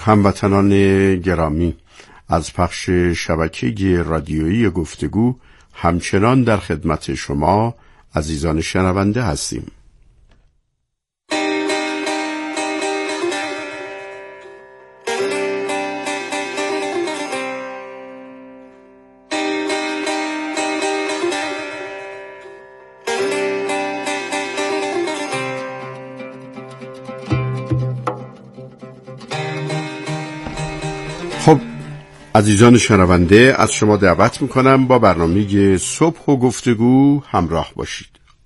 هموطنان گرامی، از پخش شبکه رادیویی گفتگو همچنان در خدمت شما عزیزان شنونده هستیم. خب عزیزان شنونده، از شما دعوت میکنم با برنامه صبح و گفتگو همراه باشید.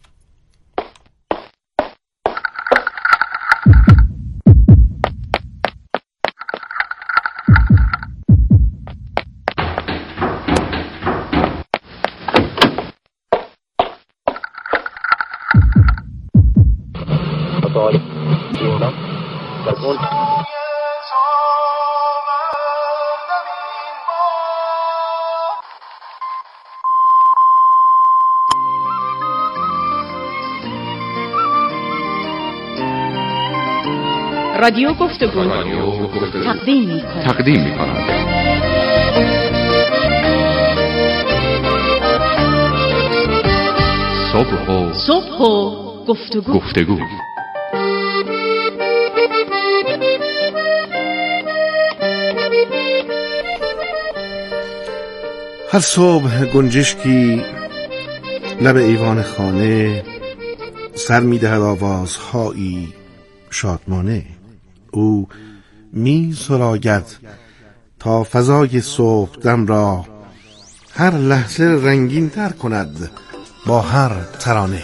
رادیو گفتگو تقدیم می‌کند. صبح و گفتگو. هر صبح گنجشکی لب ایوان خانه سر می‌دهد آوازهایی شادمانه. او می سراید تا فضای صبح دم را هر لحظه رنگین تر کند با هر ترانه.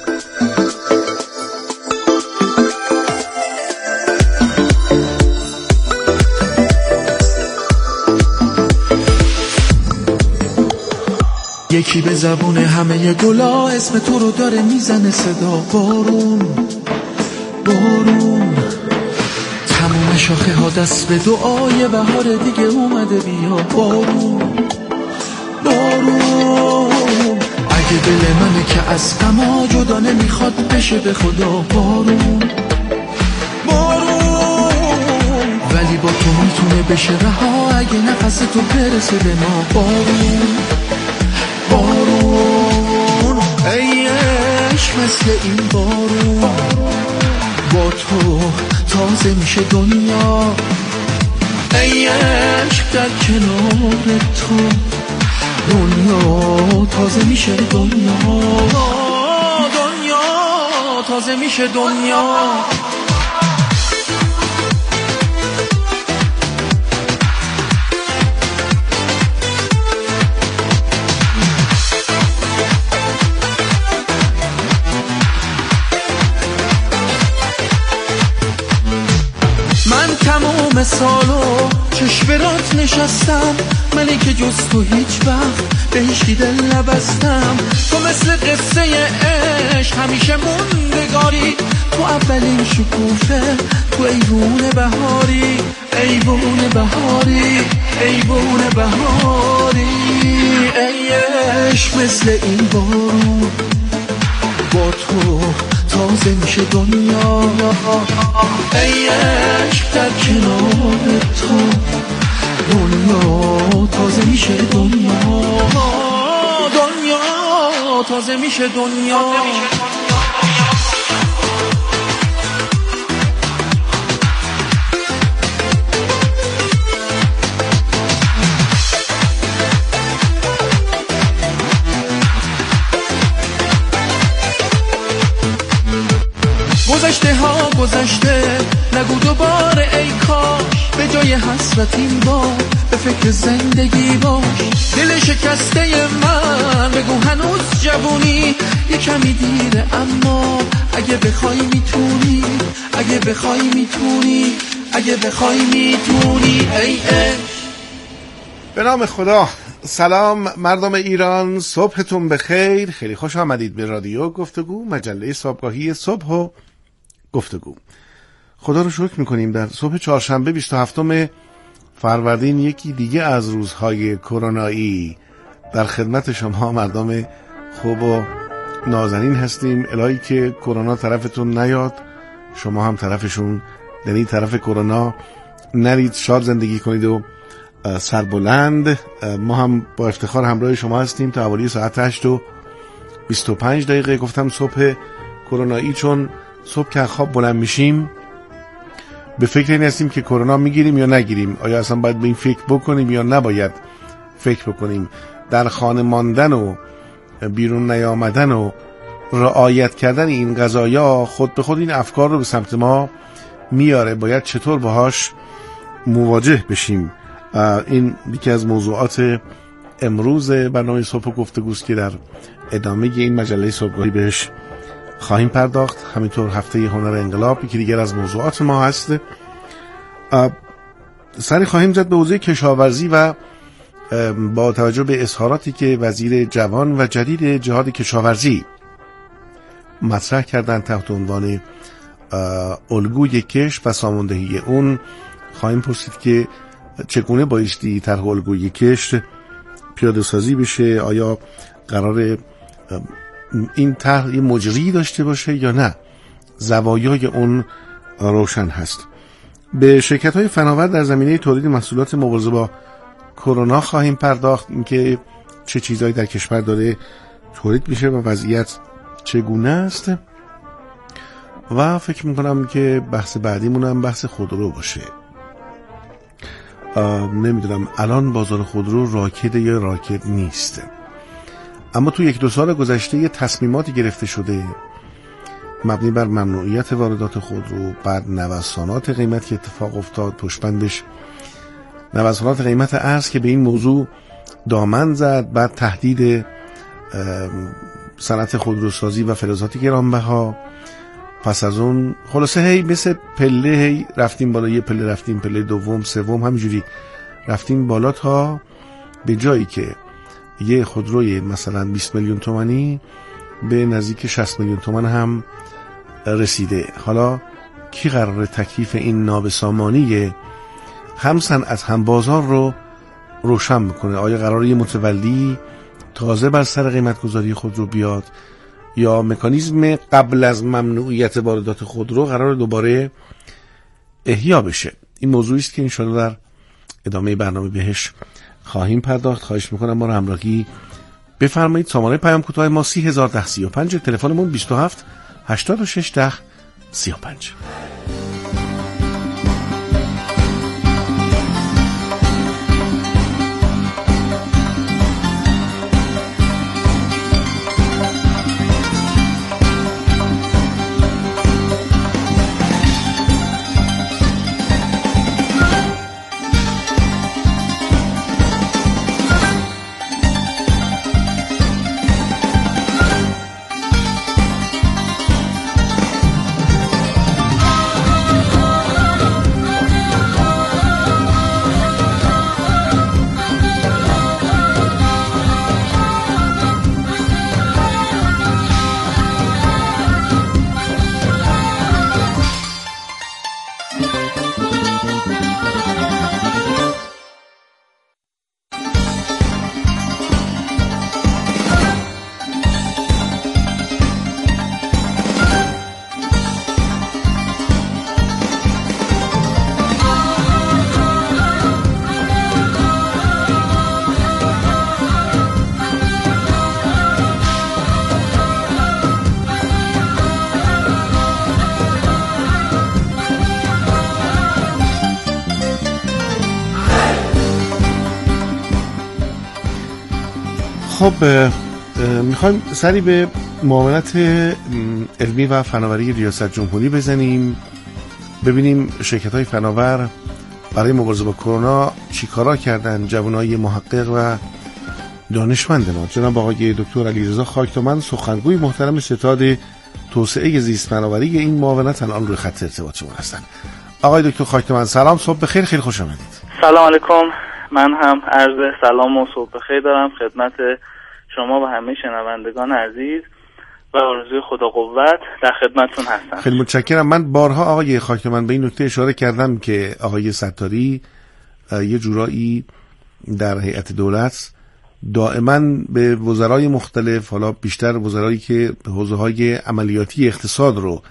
یکی به زبون همه گلا اسم تو رو داره میزنه صدا. بارون بارون تموم شاخه ها دست به دعای بهار دیگه اومده. بیا بارون بارون، اگه دل منه که از غما جدا نمیخواد بشه به خدا. بارون بارون، ولی با تو میتونه بشه رها اگه نفس تو برسه به ما. بارون بارون، ای عشق مثل این بارون، با تو تازه میشه دنیا. ای عشق در کنار تو دنیا تازه میشه. دنیا تازه میشه. دنیا تمام سالو چشم برات نشستم، منی که جز تو هیچ وقت به هیچ دل نبستم. تو مثل قصه عشق همیشه موندگاری، تو اولین شکوفه، تو ایوون بهاری، ایوون بهاری، ایوون بهاری. ای عشق مثل این بارون، با تو تازه میشه دنیا. ای عشق در کنار تو دنیا تازه میشه. دنیا دنیا تازه میشه. دنیا گذشته ها گذشته، نگو دوباره ای کاش، به جای حسرت این بار به فکر زندگی باش. دل شکسته من بگو هنوز جوونی، یه کمی دیره اما اگه بخوای میتونی، اگه بخوای میتونی، اگه بخوای میتونی. ای به نام خدا. سلام مردم ایران، صبحتون بخیر. خیلی خوش آمدید به رادیو گفتگو، مجله صبحگاهی صبح و گفتگو. خدا رو شکر میکنیم در صبح چهارشنبه 27 فروردین، یکی دیگه از روزهای کرونایی، در خدمت شما مردم خوب و نازنین هستیم. الهی که کرونا طرفتون نیاد، شما هم طرفشون، یعنی طرف کرونا نرید، شاد زندگی کنید و سربلند. ما هم با افتخار همراه شما هستیم تا حوالی ساعت 8:25. گفتم صبح کرونایی، چون صبح که خواب بلند میشیم به فکر این هستیم که کرونا میگیریم یا نگیریم، آیا اصلا باید به این فکر بکنیم یا نباید فکر بکنیم. در خانه ماندن و بیرون نیامدن و رعایت کردن این قضایا خود به خود این افکار رو به سمت ما میاره. باید چطور باهاش مواجه بشیم؟ این یکی از موضوعات امروز برنامه صبح گفتگوست که در ادامه این مجله صبحگاهی بهش خواهیم پرداخت. همینطور هفته هنر انقلاب که دیگر از موضوعات ما هست. سری خواهیم زد به حوزه کشاورزی و با توجه به اظهاراتی که وزیر جوان و جدید جهاد کشاورزی مطرح کردن تحت عنوان الگوی کشت و ساماندهی اون، خواهیم پرسید که چگونه بایستی طرح الگوی کشت پیاده سازی بشه. آیا قرار این طرح یه مجری داشته باشه یا نه؟ زوایای اون روشن هست. به شرکت‌های فناور در زمینه تولید محصولات مبارزه با کرونا خواهیم پرداخت، اینکه چه چیزایی در کشور داره تولید میشه و وضعیت چگونه است. و فکر میکنم که بحث بعدیمون هم بحث خودرو باشه. نمیدونم الان بازار خودرو راکده یا راکد نیست، اما تو 1-2 سال گذشته یه تصمیماتی گرفته شده مبنی بر ممنوعیت واردات خودرو، بعد نوسانات قیمت که اتفاق افتاد، پشتبندش نوسانات قیمت ارز که به این موضوع دامن زد، بعد تهدید صنعت خودروسازی و فلزات گرانبها. پس از اون خلاصه هی مثل پله هی رفتیم بالا، یه پله رفتیم پله دوم سوم، همینجوری رفتیم بالا تا به جایی که یه خودروی مثلا 20 میلیون تومانی به نزدیک 60 میلیون تومان هم رسیده. حالا کی قراره تکلیف این نابسامانی هم صنعت هم بازار رو روشن میکنه؟ آیا قراره یه متولی تازه بر سر قیمت گذاری خودرو بیاد یا مکانیزم قبل از ممنوعیت واردات خودرو قرار دوباره احیا بشه؟ این موضوعی است که انشاءالله در ادامه برنامه بهش خواهیم پرداخت. خواهش میکنم ما رو همراهی بفرمایید. سامانه پیام کوتاه ما 301035، تلفنمون 27 86 10 35. خب میخوایم سری به معاونت علمی و فناوری ریاست جمهوری بزنیم، ببینیم شرکت‌های فناور برای مبارزه با کرونا چی کارا کردن. جوانای محقق و دانشمند ما جناب آقای دکتر علیرضا خاکتومند، سخنگوی محترم ستاد توسعه زیست فناوری این معاونت، الان روی خط ارتباطمون هستن. آقای دکتر خاکتومند سلام، صبح بخیر، خیلی خوش آمدید. سلام علیکم. من هم عرض سلام و صبح بخیر دارم خدمت شما و همه شنوندگان عزیز و آرزوی خدا قوت در خدمتتون هستم. خیلی متشکرم. من بارها آقای خاکتومند به این نکته اشاره کردم که آقای ستاری یه جورایی در هیئت دولت دائما به وزرای مختلف، حالا بیشتر وزرایی که حوزه‌های عملیاتی اقتصاد رو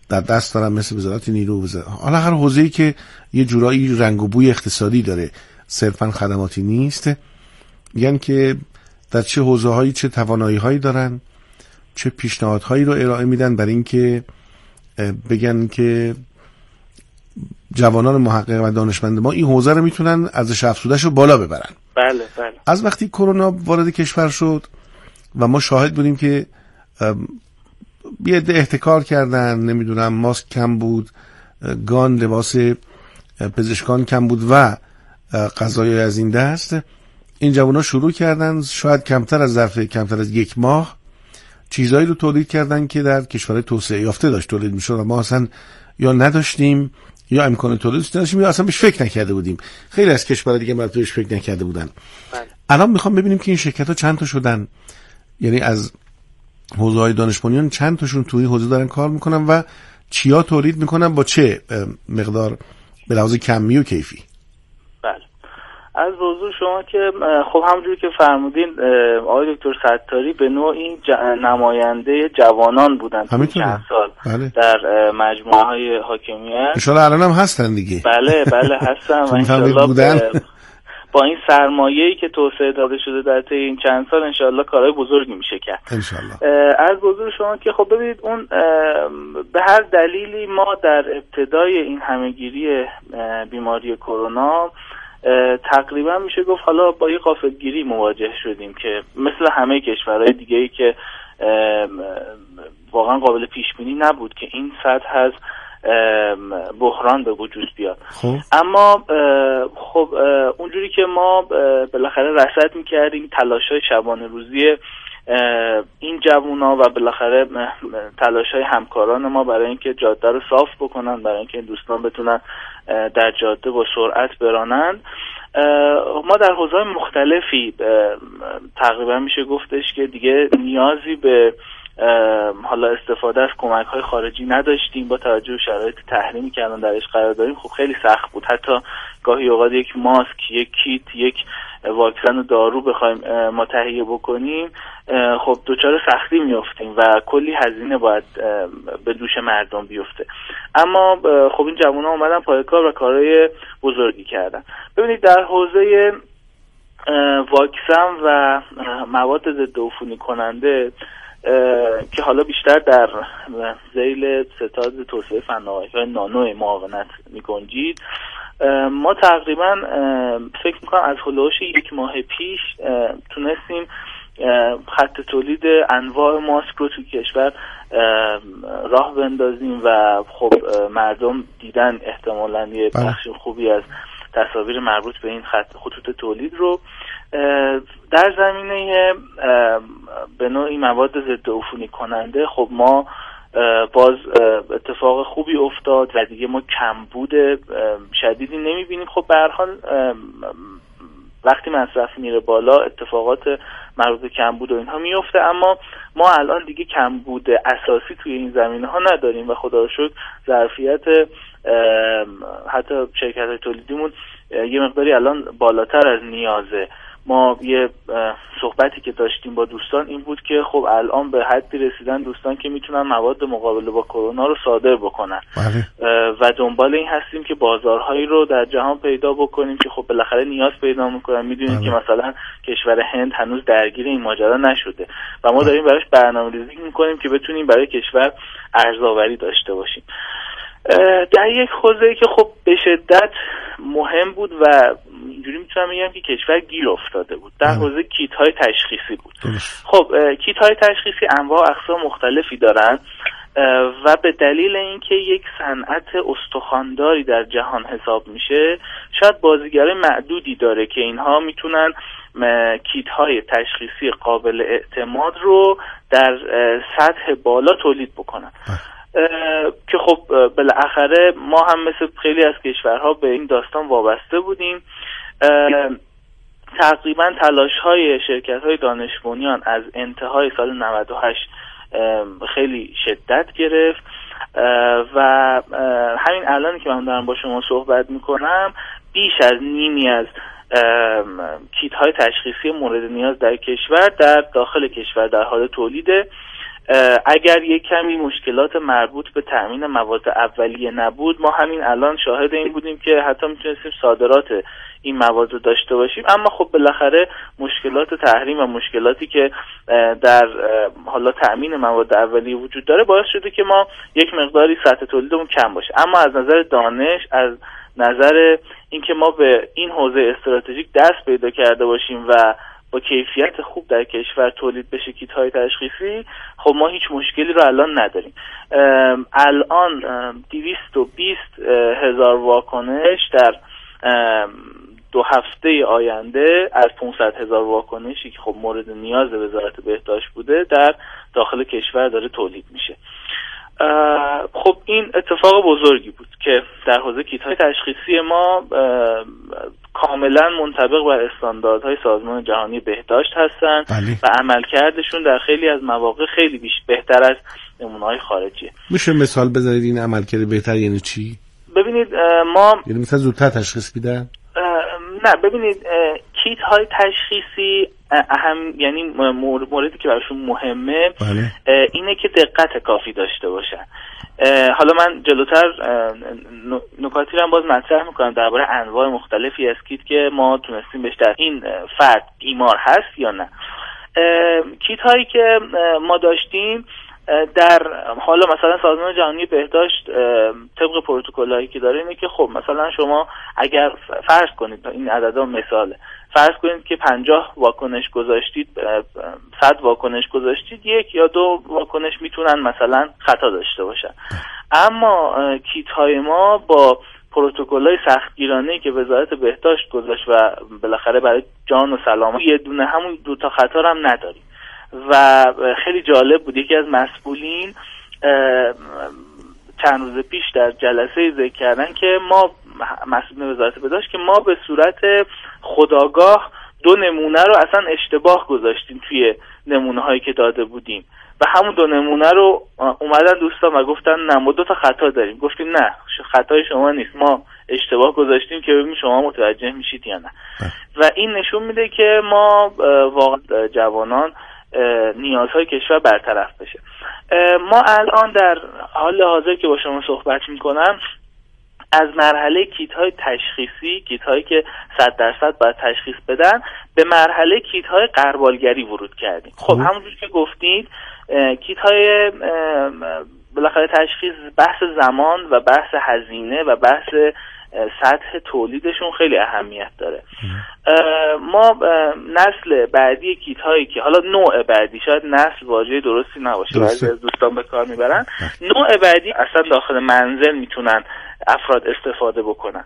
در دست دارن، مثل وزارت نیرو، حالا هر حوزه‌ای که یه جورایی رنگ و بوی اقتصادی داره، صرفا خدماتی نیست، میگن که در چه حوزه‌هایی چه توانایی‌هایی دارن، چه پیشنهادهایی رو ارائه میدن برای اینکه بگن که جوانان محقق و دانشمند ما این حوزه رو میتونن ارزش افزوده‌اش رو بالا ببرن. بله. از وقتی کرونا وارد کشور شد و ما شاهد بودیم که یه عده احتکار کردن، نمیدونم ماسک کم بود، گان، لباس پزشکان کم بود و قضایای از این دست، این جوانا شروع کردن شاید کمتر از 1 ماه چیزایی رو تولید کردن که در کشورهای توسعه یافته داشت تولید میشد و ما اصلا یا نداشتیم یا امکان تولیدش نداشتیم یا اصلا بهش فکر نکرده بودیم. خیلی از کشورها دیگه بهش فکر نکرده بودن. الان میخوام ببینیم که این شرکت‌ها چند تا شدن، یعنی از حوزه‌های دانش بنیان چند تاشون توی حوزه دارن کار میکنن و چیا تولید میکنن، با چه مقدار به لحاظ کمی و کیفی. بله. از حضور شما که خب همونجوری که فرمودین آقای دکتر ستاری به نوعی نماینده جوانان بودن چند سال. بله. در مجموعه های حاکمیت. انشالله الان هم هستن دیگه. بله هستن و انشالله با این سرمایه‌ای که توسعه داده شده در طی این چند سال انشالله کارهای بزرگی میشه کرد انشالله. از حضور شما که خب ببینید اون به هر دلیلی ما در ابتدای این همهگیری بیماری کرونا تقریبا میشه گفت حالا با یه غافلگیری مواجه شدیم که مثل همه کشورهای دیگه‌ای که واقعا قابل پیش بینی نبود که این سطح از بحران به وجود بیاد. اما خب اونجوری که ما بالاخره رصد میکردیم تلاش‌های شبانه روزی این جوونا و بالاخره تلاش‌های همکاران ما برای اینکه جاده رو صاف بکنن، برای اینکه دوستان بتونن در جاده با سرعت برانند، ما در حوزه‌های مختلفی تقریبا میشه گفتش که دیگه نیازی به حالا استفاده از کمک‌های خارجی نداشتیم. با توجه به شرایط تحریمی که الان درش قرار داریم خب خیلی سخت بود، حتی گاهی اوقات یک ماسک، یک کیت، یک واکسن و دارو بخوایم ما تهیه بکنیم خب دچار سختی میافتیم و کلی هزینه باید به دوش مردم بیفته. اما خب این جوونا اومدن پای کار و کارهای بزرگی کردن. ببینید در حوزه واکسن و مواد ضد عفونی کننده که حالا بیشتر در ذیل ستاد توسعه فناوری‌های نانو معاونت می‌گنجید، ما تقریبا فکر می‌کنم از هولوش 1 ماه پیش تونستیم خط تولید انواع ماسک رو تو کشور راه بندازیم و خب مردم دیدن احتمالاً یه بخش خوبی از تصاویر مربوط به این خطوط تولید رو. در زمینه به نوعی مواد ضد عفونی کننده خب ما باز اتفاق خوبی افتاد و دیگه ما کمبود شدیدی نمیبینیم. خب به هر حال وقتی مصرف میره بالا اتفاقات مربوط به کمبود و اینها میفته، اما ما الان دیگه کمبود اساسی توی این زمینه ها نداریم و خدا رو شکر ظرفیت حتی شرکت‌های تولیدیمون یه مقداری الان بالاتر از نیازه. ما یه صحبتی که داشتیم با دوستان این بود که خب الان به حدی رسیدن دوستان که میتونن مواد مقابله با کرونا رو صادر بکنن و دنبال این هستیم که بازارهایی رو در جهان پیدا بکنیم که خب بالاخره نیاز پیدا میکنن. میدونیم که مثلا کشور هند هنوز درگیر این ماجرا نشده و ما داریم براش برنامه‌ریزی میکنیم که بتونیم برای کشور ارزآوری داشته باشیم. در یک حوزه‌ای که خب به شدت مهم بود و اینجوری میتونم بگم که کشور گیر افتاده بود، در حوزه کیت‌های تشخیصی بود. خب کیت‌های تشخیصی انواع و اقسام مختلفی دارن و به دلیل اینکه یک صنعت استخوانداری در جهان حساب میشه شاید بازیگرای معدودی داره که اینها میتونن کیت‌های تشخیصی قابل اعتماد رو در سطح بالا تولید بکنن که خب بالاخره ما هم مثل خیلی از کشورها به این داستان وابسته بودیم. تقریبا تلاش‌های شرکت‌های دانش بنیان از انتهای سال 98 خیلی شدت گرفت و همین الان که من دارم با شما صحبت میکنم بیش از نیمی از کیت‌های تشخیصی مورد نیاز در کشور در داخل کشور در حال تولیده اگر یک کمی مشکلات مربوط به تأمین مواد اولیه نبود، ما همین الان شاهد این بودیم که حتی میتونستیم صادرات این مواد رو داشته باشیم. اما خب بالاخره مشکلات تحریم و مشکلاتی که در حالا تأمین مواد اولیه وجود داره باعث شده که ما یک مقداری سطح تولیدمون کم باشه. اما از نظر دانش، از نظر اینکه ما به این حوزه استراتژیک دست پیدا کرده باشیم و با کیفیت خوب در کشور تولید بشه کیت‌های تشخیصی، خب ما هیچ مشکلی رو الان نداریم. الان 220,000 واکنش در 2 هفته آینده از 500,000 واکنشی که خب مورد نیاز وزارت بهداشت بوده در داخل کشور داره تولید میشه. خب این اتفاق بزرگی بود که در حوزه کیت‌های تشخیصی ما کاملا منطبق بر استانداردهای سازمان جهانی بهداشت هستن و عملکردشون در خیلی از مواقع خیلی بهتر از نمونه‌های خارجیه. میشه مثال بزنید این عملکرد بهتر یعنی چی؟ ببینید ما یعنی مثلا زودتر تشخیص میدن؟ نه، ببینید کیت های تشخیصی یعنی موردی که براشون مهمه اینه که دقت کافی داشته باشن. حالا من جلوتر نکاتی رو باز مطرح میکنم درباره انواع مختلفی از کیت که ما تونستیم بهش در این فرد بیمار هست یا نه. کیت هایی که ما داشتیم در حالا مثلا سازمان جهانی بهداشت طبق پروتکل‌هایی که داره اینه که خب مثلا شما اگر فرض کنید، این عددا مثاله، فرض کنید که 50 واکنش گذاشتید، 100 واکنش گذاشتید، 1 یا 2 واکنش میتونن مثلا خطا داشته باشن. اما کیت‌های ما با پروتکل‌های سختگیرانه‌ای که وزارت بهداشت گذاشت و بالاخره برای جان و سلامت یه دونه همون 2 تا خطا هم نداریم. و خیلی جالب بود، یکی از مسئولین چند روز پیش در جلسه ذکر کردن که ما، مسئولین وزارت بهداشت، که ما به صورت خودآگاه 2 نمونه رو اصلا اشتباه گذاشتیم توی نمونه هایی که داده بودیم و همون 2 نمونه رو اومدن دوستان و گفتن نه ما 2 تا خطا داریم. گفتیم نه، خطای شما نیست، ما اشتباه گذاشتیم که ببینیم شما متوجه میشید یا نه. و این نشون میده که ما واقعا جوانان نیازهای کشور برطرف بشه. ما الان در حال حاضر که با شما صحبت میکنم از مرحله کیت‌های تشخیصی، کیت‌هایی که 100% باید تشخیص بدن، به مرحله کیت‌های غربالگری ورود کردیم. خب همونجور که گفتید کیت‌های بالاخره تشخیص بحث زمان و بحث هزینه و بحث سطح تولیدشون خیلی اهمیت داره. ما نسل بعدی کیت هایی که حالا نوع بعدی، شاید نسل واژه درستی نباشه، بعضی از دوستان به کار میبرن، نوع بعدی اصلا داخل منزل میتونن افراد استفاده بکنن.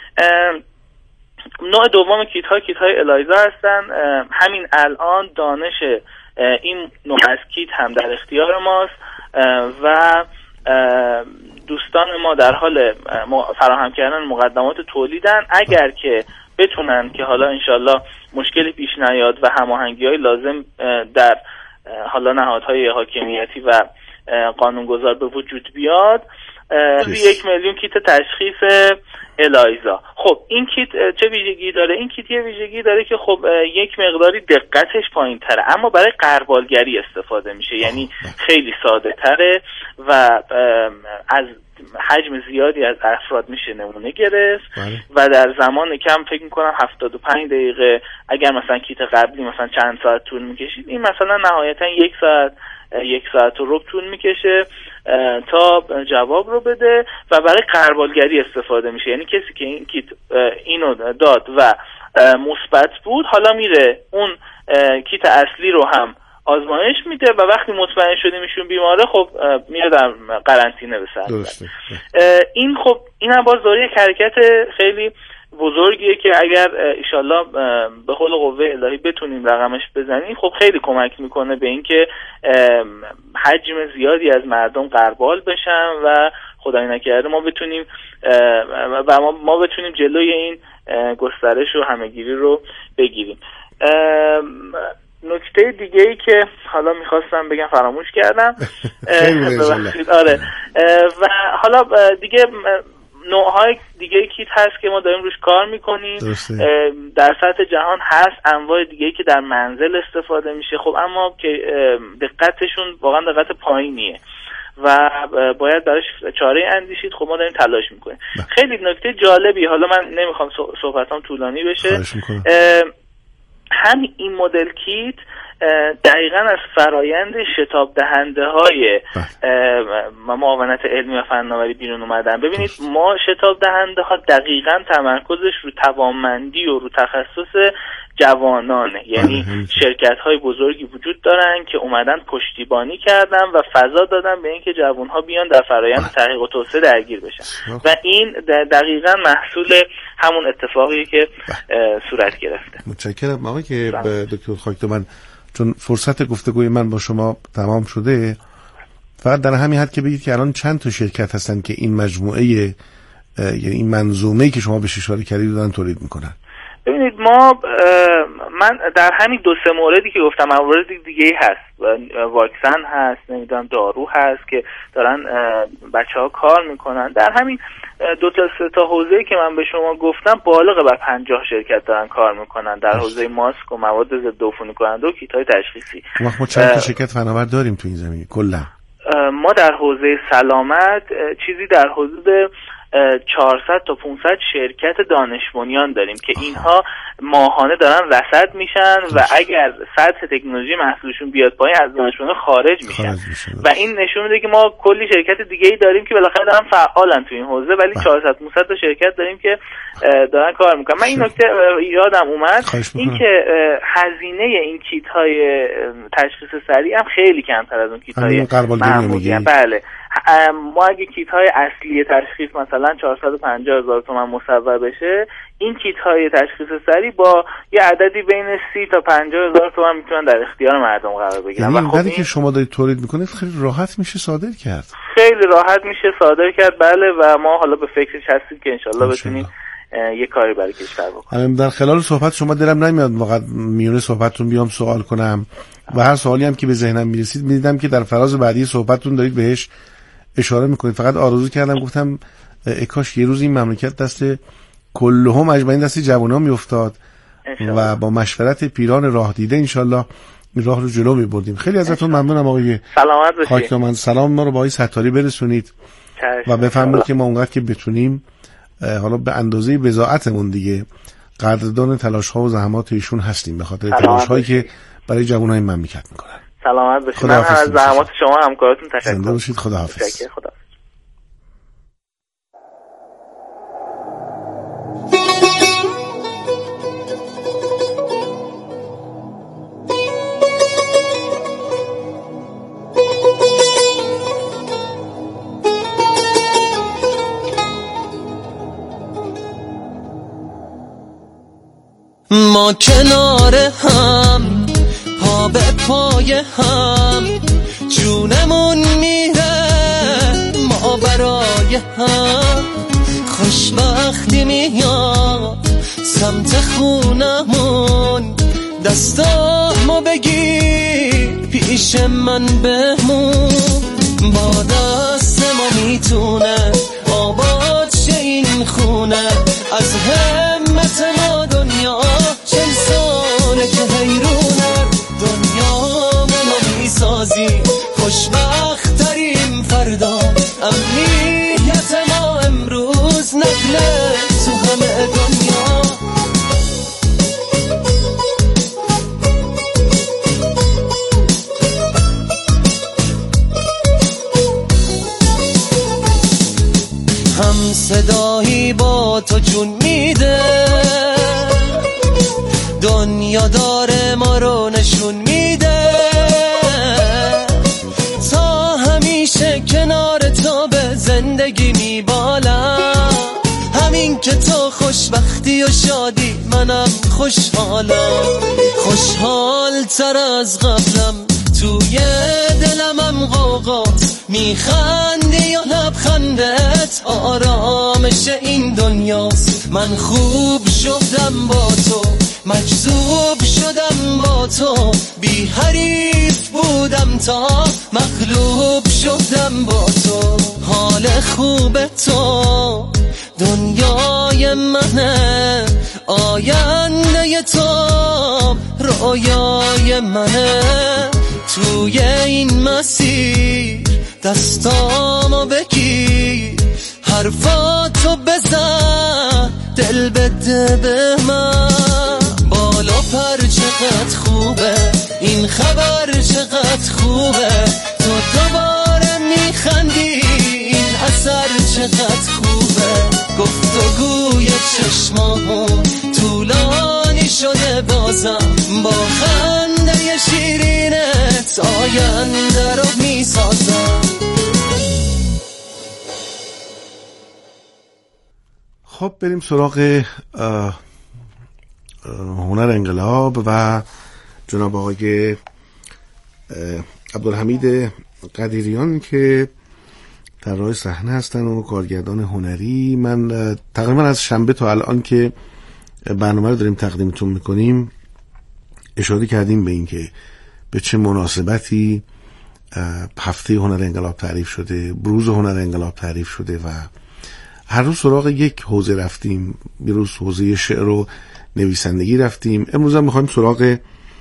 نوع دوم کیت های الایزا هستن. همین الان دانش این نوع از کیت هم در اختیار ماست و دوستان ما در حال فراهم کردن مقدمات تولیدن. اگر که بتونن که حالا انشالله مشکلی پیش نیاد و هماهنگی‌های لازم در حالا نهادهای حاکمیتی و قانونگذار به وجود بیاد، 1 میلیون کیت تشخیص الایزا. خب این کیت چه ویژگی داره؟ این کیت یه ویژگی داره که خب یک مقداری دقتش پایین تره، اما برای غربالگری استفاده میشه، یعنی خیلی ساده تره و از حجم زیادی از افراد میشه نمونه گرفت و در زمان کم، فکر میکنم 75 دقیقه، اگر مثلا کیت قبلی مثلا چند ساعت طول میکشید، این مثلا نهایتا 1 ساعت 1 ساعت و ربع طول میکشه تا جواب رو بده و برای غربالگری استفاده میشه. یعنی کسی که این کیت اینو داد و مثبت بود، حالا میره اون کیت اصلی رو هم آزمایش میده و وقتی مطمئن شدیم ایشون بیماره، خب میره در قرنطینه به سر. این خب این هم باز داره یک حرکت خیلی بزرگیه که اگر انشالله به قول قوه الهی بتونیم رقمش بزنیم، خب خیلی کمک میکنه به اینکه حجم زیادی از مردم غربال بشن و خدای نکرده ما بتونیم و ما بتونیم جلوی این گسترش و همهگیری رو بگیریم. نکته دیگه ای که حالا میخواستم بگم فراموش کردم. آره. و حالا دیگه نوعهای دیگه کیت هست که ما داریم روش کار میکنیم. در سطح جهان هست انواع دیگه که در منزل استفاده میشه، خب اما که دقتشون واقعا دقت پایینیه و باید براش چاره اندیشید. خب ما داریم تلاش میکنیم. خیلی نکته جالبی، حالا من نمیخوام صحبتام طولانی بشه، همین این مدل کیت دقیقاً از فرایند شتاب دهنده های معاونت علمی و فناوری بیرون اومدن. ببینید ما شتاب دهنده ها دقیقاً تمرکزش رو توانمندی و رو تخصص جوانانه، یعنی شرکت های بزرگی وجود دارن که اومدن پشتیبانی کردن و فضا دادن به اینکه جوان ها بیان در فرایند تحقیق و توسعه درگیر بشن و این دقیقاً محصول همون اتفاقیه که صورت گرفته. متشکرم آقای که دکتر خاکتو، من چون فرصت گفتگوی من با شما تمام شده، فقط در همین حد که بگید که الان چند تا شرکت هستن که این مجموعه یعنی این منظومه‌ای که شما بهش اشاره کردید دارن تولید میکنن؟ ببینید من در همین 2-3 موردی که گفتم، موارد دیگه هست، واکسن هست، نمیدونم دارو هست که دارن بچه‌ها کار میکنن. در همین 2-3 تا حوزه‌ای که من به شما گفتم بالغ بر 50 شرکت دارن کار میکنن در حوزه ماسک و مواد ضد عفونی کننده و کیت‌های تشخیصی. ما چند تا شرکت فناور داریم تو این زمینه کلا؟ ما در حوزه سلامت چیزی در حدود 400 تا 500 شرکت دانش بنیان داریم که اینها ماهانه دارن رصد میشن و اگر سطح تکنولوژی محصولشون بیاد پایین از دانش بنیان خارج میشن و این نشون میده که ما کلی شرکت دیگه ای داریم که بالاخره دارن فعالن تو این حوزه، ولی 400 500 تا شرکت داریم که دارن کار میکنن. من این نکته یادم اومد، این که هزینه این کیت های تشخیص سریع هم خیلی کمتر از اون کیت های معمولی. بله، ما اگه کیت های اصلی تشخیص مثلا 450,000 تومان مصور بشه، این کیت های تشخیص سریع با یه عددی بین 30 تا 50,000 تومان میتونن در اختیار مردم قرار بگیرن. یعنی وقتی که شما دارید تولید میکنید خیلی راحت میشه صادر کرد. خیلی راحت میشه صادر کرد، بله، و ما حالا به فکرش هستیم که انشالله بتونیم یه کاری برای کشور بکنیم. در خلال صحبت شما دلم نمیاد واقعا میونه صحبتتون بیام سوال کنم و هر سوالی هم که به ذهنم میرسید میدیدم که در فراز بعدی صحبتتون دارید بهش اشاره میکنید. فقط آرزو کردم، گفتم کاش یه روز این مملکت دست کلهم اجمعین دست جوانان میافتاد و با مشورت پیران راه دیده انشالله این راه رو جلو میبردیم. خیلی ازتون ممنونم آقای خاکتو. من سلام ما رو با آقای ستاری برسونید و بفرمایید که ما اونقدر که بتونیم حالا به اندازه بضاعتمون دیگه قدردان تلاش‌ها و زحمات ایشون هستیم، به خاطر تلاش‌هایی که برای جوانان این مملکت میکنن. سلامت باشید. من از زحمات شما همکارتون تشکر می‌کنم. زنده باشید. خداحافظ. ما کنار هم، پا به پای هم، جونمون میره ما برای هم. خوشبختی میاد سمت خونمون، دستامو بگیر پیش من بمون. با دست ما میتونه آباد شه این خونه، از همت ما دنیا 40 ساله که حیرونه. دنیامونو میسازی خوشبخت ترین فردا، امنیت ما امروز نقله تو همه دنیا. هم صدایی با تو جون میده، دنیا داره ما رو نشون میده. تا همیشه کنار تو به زندگی میبالم، همین که تو خوشبختی و شادی منم خوشحالم. خوشحال تر از قبلم توی دلمم غوغات، میخندی و لبخندت آرامش این دنیاست. من خوب شدم با تو، مجذوب شدم با تو، بی حریف بودم تا مغلوب شدم با تو. حال خوب تو دنیای منه، آینده تو رویای منه. توی این مسیر دستامو بگیر، حرفاتو بزن، دل بده به من. بالا پر چقدر خوبه، این خبر چقدر خوبه، تو دوباره میخندی، این اثر چقدر خوبه. گفتگوی چشمامون طولانی شده، بازم با خنده شیرینت آینده رو میسازم. خب بریم سراغ هنر انقلاب و جناب آقای عبدالحمید قدیریان که طراح صحنه هستن و کارگردان هنری. من تقریبا از شنبه تا الان که برنامه رو داریم تقدیمتون میکنیم اشاره کردیم به این که به چه مناسبتی هفته هنر انقلاب تعریف شده، بروز هنر انقلاب تعریف شده و هر روز سراغ یک حوزه رفتیم. بیروز حوزه شعر و نویسندگی رفتیم، امروز هم میخوایم سراغ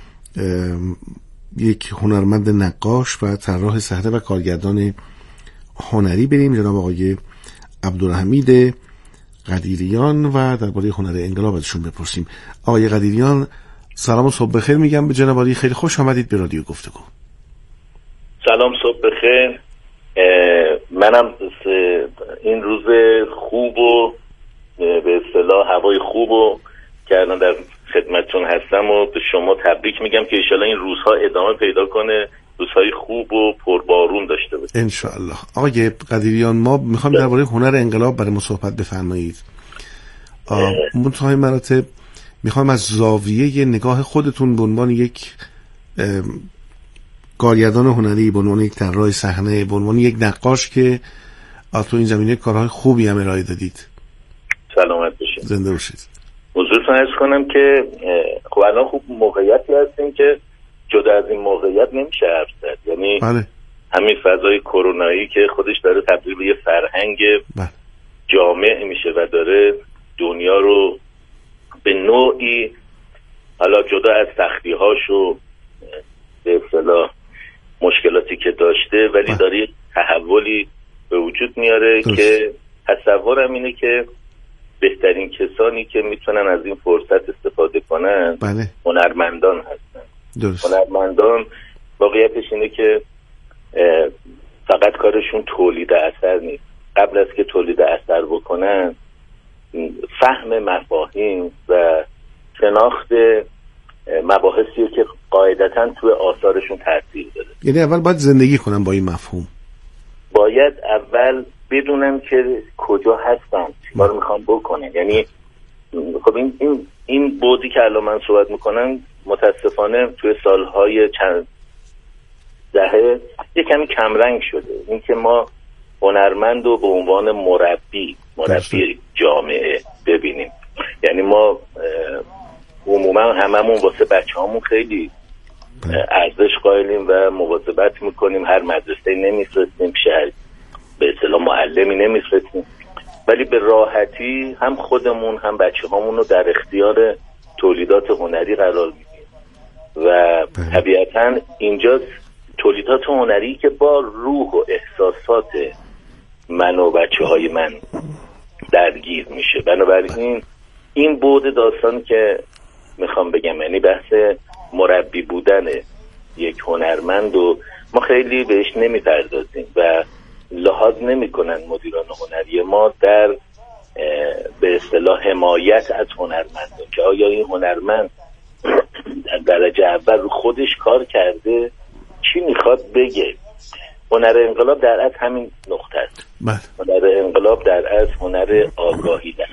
یک هنرمند نقاش و طراح صحنه و کارگردان هنری بریم، جناب آقای عبدالحمید قدیریان، و درباره هنر انقلاب ازشون بپرسیم. آقای قدیریان سلام و صبح بخیر میگم به جناب عالی، خیلی خوش آمدید به رادیو گفتگو. سلام، صبح بخیر. منم این روز خوب و به اصطلاح هوای خوب و که الان در خدمتتون هستم و به شما تبریک میگم که انشالله این روزها ادامه پیدا کنه، روزهای خوب و پربارون داشته باشه انشالله. آقای قدیریان ما میخوایم درباره هنر انقلاب برای ما صحبت بفرمایید. منتهای مراتب میخوایم از زاویه نگاه خودتون به عنوان یک کارگردان هنری، به عنوان یک طراح صحنه، به عنوان یک نقاش که تو این زمینه کارهای خوبی هم ارائه دادید. سلامت باشید. زنده باشید. حضورتون عرض کنم که خب الان خوب موقعیتی هستیم که جدا از این موقعیت نمیشه حرف زد. یعنی بله. همین فضای کرونایی که خودش داره تبدیل به یه فرهنگ جامع میشه و داره دنیا رو به نوعی، حالا جدا از سختی‌هاش و به اصطلاح مشکلاتی که داشته، ولی داره یه تحولی به وجود میاره که تصورم اینه که بهترین کسانی که میتونن از این فرصت استفاده کنن هنرمندان هستن. هنرمندان واقعیتش اینه که فقط کارشون تولید اثر نیست، قبل از که تولید اثر بکنن فهم مفاهیم و شناخت مباحثیه که قاعدتاً توی آثارشون تاثیر داره. یعنی اول باید زندگی کنن با این مفهوم، باید اول بدونن که کجا هستن، چیکار میخوام بکنن. یعنی خب این بودی که الان من صحبت میکنم متاسفانه توی سالهای چند دهه یه کمی کمرنگ شده. این که ما هنرمند رو به عنوان مربی جامعه ببینیم. یعنی ما عموما هممون واسه بچه‌هامون خیلی ارزش قائلیم و مواظبت میکنیم، هر مدرسه نمیفرستیم، شهر به اصطلاح معلمی نمیفرستیم، ولی به راحتی هم خودمون هم بچه‌هامون رو در اختیار تولیدات هنری قرار میدیم و طبیعتاً اینجا تولیدات هنری که با روح و احساسات من و بچه‌های من درگیر میشه. بنابراین این بود داستان که میخوام بگم، یعنی بحث مربی بودن یک هنرمند و ما خیلی بهش نمیپردازیم و لحاظ نمیکنن مدیران هنری ما در به اصطلاح حمایت از هنرمندان که آیا این هنرمند در درجه اول رو خودش کار کرده، چی میخواد بگه. هنر انقلاب در از همین نقطه است. هنر انقلاب در از هنر آگاهی